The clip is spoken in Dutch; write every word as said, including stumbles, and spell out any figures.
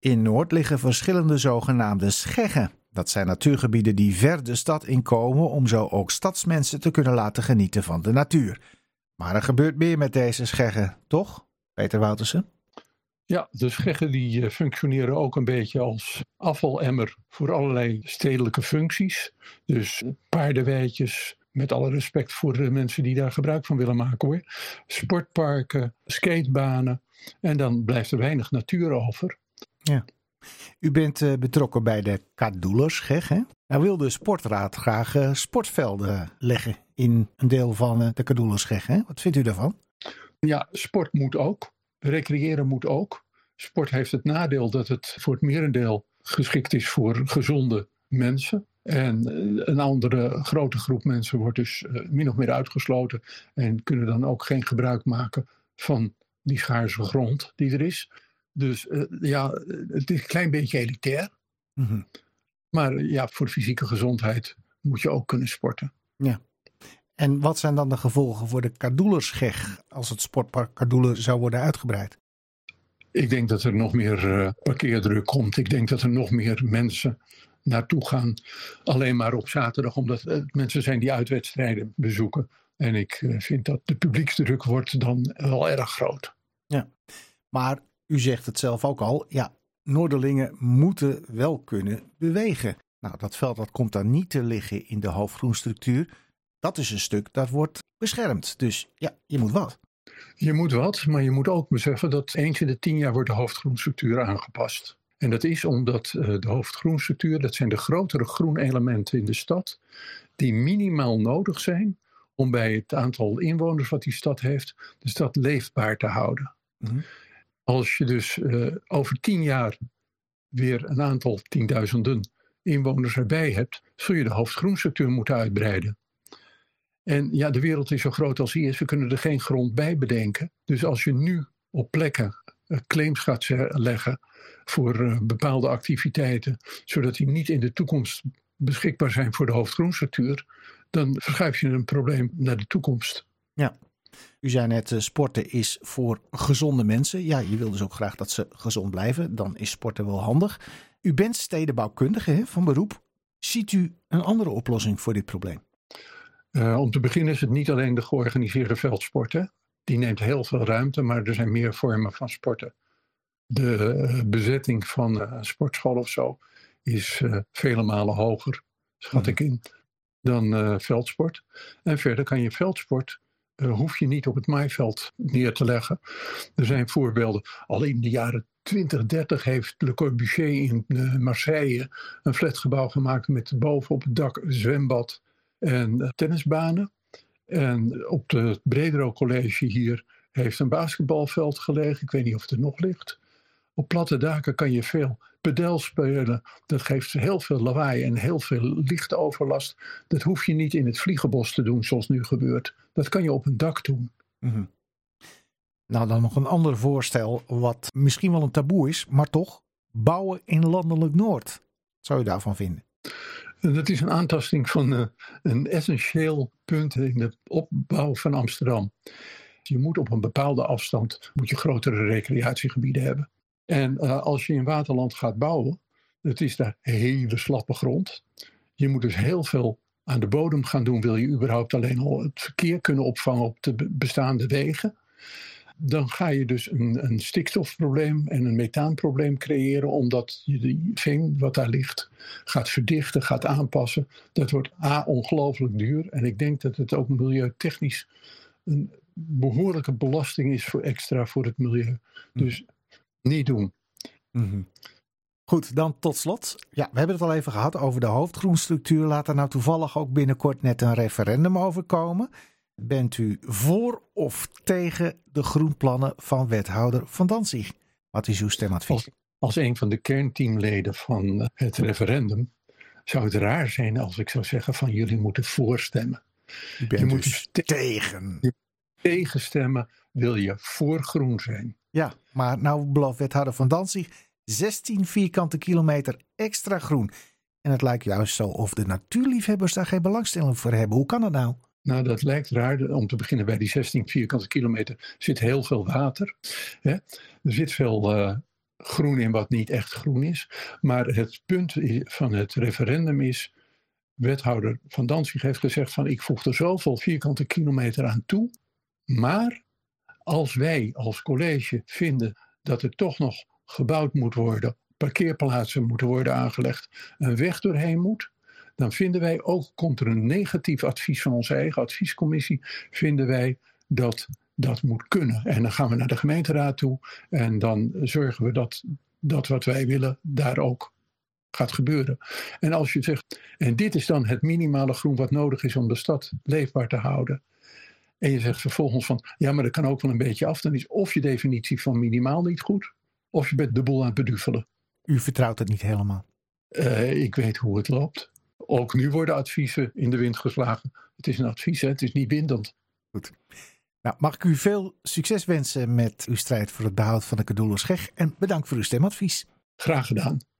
In Noord liggen verschillende zogenaamde scheggen. Dat zijn natuurgebieden die ver de stad inkomen om zo ook stadsmensen te kunnen laten genieten van de natuur. Maar er gebeurt meer met deze scheggen, toch, Peter Woutersen? Ja, de scheggen die functioneren ook een beetje als afvalemmer voor allerlei stedelijke functies. Dus paardenweidjes, met alle respect voor de mensen die daar gebruik van willen maken hoor. Sportparken, skatebanen en dan blijft er weinig natuur over. Ja. U bent uh, betrokken bij de Kadoelerscheg, hè? Nou wil de sportraad graag uh, sportvelden leggen in een deel van uh, de Kadoelerscheg, hè? Wat vindt u daarvan? Ja, sport moet ook. Recreëren moet ook. Sport heeft het nadeel dat het voor het merendeel geschikt is voor gezonde mensen. En een andere grote groep mensen wordt dus uh, min of meer uitgesloten en kunnen dan ook geen gebruik maken van die schaarse grond die er is. Dus uh, ja, het is een klein beetje elitair. Mm-hmm. Maar ja, voor fysieke gezondheid moet je ook kunnen sporten. Ja. En wat zijn dan de gevolgen voor de Kadoelerscheg als het sportpark Kadoeler zou worden uitgebreid? Ik denk dat er nog meer uh, parkeerdruk komt. Ik denk dat er nog meer mensen naartoe gaan. Alleen maar op zaterdag, omdat uh, mensen zijn die uitwedstrijden bezoeken. En ik uh, vind dat de publieksdruk wordt dan wel erg groot. Ja, maar u zegt het zelf ook al. Ja, Noorderlingen moeten wel kunnen bewegen. Nou, dat veld dat komt dan niet te liggen in de hoofdgroenstructuur. Dat is een stuk dat wordt beschermd. Dus ja, je moet wat. Je moet wat, maar je moet ook beseffen dat eens in de tien jaar wordt de hoofdgroenstructuur aangepast. En dat is omdat uh, de hoofdgroenstructuur, dat zijn de grotere groenelementen in de stad, die minimaal nodig zijn om bij het aantal inwoners wat die stad heeft, de stad leefbaar te houden. Mm-hmm. Als je dus uh, over tien jaar weer een aantal tienduizenden inwoners erbij hebt, zul je de hoofdgroenstructuur moeten uitbreiden. En ja, de wereld is zo groot als die is, we kunnen er geen grond bij bedenken. Dus als je nu op plekken uh, claims gaat leggen voor uh, bepaalde activiteiten, zodat die niet in de toekomst beschikbaar zijn voor de hoofdgroenstructuur, dan verschuif je een probleem naar de toekomst. Ja. U zei net, uh, sporten is voor gezonde mensen. Ja, je wil dus ook graag dat ze gezond blijven. Dan is sporten wel handig. U bent stedenbouwkundige hè, van beroep. Ziet u een andere oplossing voor dit probleem? Uh, om te beginnen is het niet alleen de georganiseerde veldsporten. Die neemt heel veel ruimte, maar er zijn meer vormen van sporten. De uh, bezetting van uh, een sportschool of zo is uh, vele malen hoger, schat ik in, dan uh, veldsport. En verder kan je veldsport, uh, hoef je niet op het maaiveld neer te leggen. Er zijn voorbeelden. Al in de jaren twintig, dertig heeft Le Corbusier in uh, Marseille een flatgebouw gemaakt met boven op het dak een zwembad en uh, tennisbanen. En op het Bredero College hier heeft een basketbalveld gelegen. Ik weet niet of het er nog ligt. Op platte daken kan je veel padel spelen. Dat geeft heel veel lawaai en heel veel lichtoverlast. Dat hoef je niet in het vliegenbos te doen zoals nu gebeurt. Dat kan je op een dak doen. Mm-hmm. Nou, dan nog een ander voorstel wat misschien wel een taboe is, maar toch bouwen in landelijk Noord. Wat zou je daarvan vinden? Dat is een aantasting van uh, een essentieel punt in de opbouw van Amsterdam. Je moet op een bepaalde afstand moet je grotere recreatiegebieden hebben. En uh, als je in Waterland gaat bouwen, het is daar hele slappe grond. Je moet dus heel veel aan de bodem gaan doen, wil je überhaupt alleen al het verkeer kunnen opvangen op de bestaande wegen. Dan ga je dus een, een stikstofprobleem en een methaanprobleem creëren, omdat je de veen wat daar ligt gaat verdichten, gaat aanpassen. Dat wordt a, ongelooflijk duur. En ik denk dat het ook milieutechnisch een behoorlijke belasting is voor extra voor het milieu. Dus niet doen. Mm-hmm. Goed, dan tot slot. Ja, we hebben het al even gehad over de hoofdgroenstructuur. Laat er nou toevallig ook binnenkort net een referendum over komen. Bent u voor of tegen de groenplannen van wethouder Van Dantzig? Wat is uw stemadvies? Als, als een van de kernteamleden van het referendum zou het raar zijn als ik zou zeggen van jullie moeten voorstemmen. U bent je dus moet dus te- tegen. Je tegenstemmen, wil je voor groen zijn. Ja, maar nou belooft wethouder Van Dantzig zestien vierkante kilometer extra groen. En het lijkt juist zo of de natuurliefhebbers daar geen belangstelling voor hebben. Hoe kan dat nou? Nou, dat lijkt raar. Om te beginnen bij die zestien vierkante kilometer zit heel veel water. Hè? Er zit veel uh, groen in wat niet echt groen is. Maar het punt van het referendum is, wethouder Van Dantzig heeft gezegd van ik voeg er zoveel vierkante kilometer aan toe. Maar als wij als college vinden dat er toch nog gebouwd moet worden, parkeerplaatsen moeten worden aangelegd, een weg doorheen moet, dan vinden wij ook, komt er een negatief advies van onze eigen adviescommissie, vinden wij dat dat moet kunnen. En dan gaan we naar de gemeenteraad toe en dan zorgen we dat, dat wat wij willen daar ook gaat gebeuren. En als je zegt, en dit is dan het minimale groen wat nodig is om de stad leefbaar te houden. En je zegt vervolgens van, ja, maar dat kan ook wel een beetje af. Dan is of je definitie van minimaal niet goed, of je bent de boel aan het beduvelen. U vertrouwt het niet helemaal? Uh, ik weet hoe het loopt. Ook nu worden adviezen in de wind geslagen. Het is een advies, hè? Het is niet bindend. Goed. Nou, mag ik u veel succes wensen met uw strijd voor het behoud van de Kadoelerscheg en bedankt voor uw stemadvies. Graag gedaan.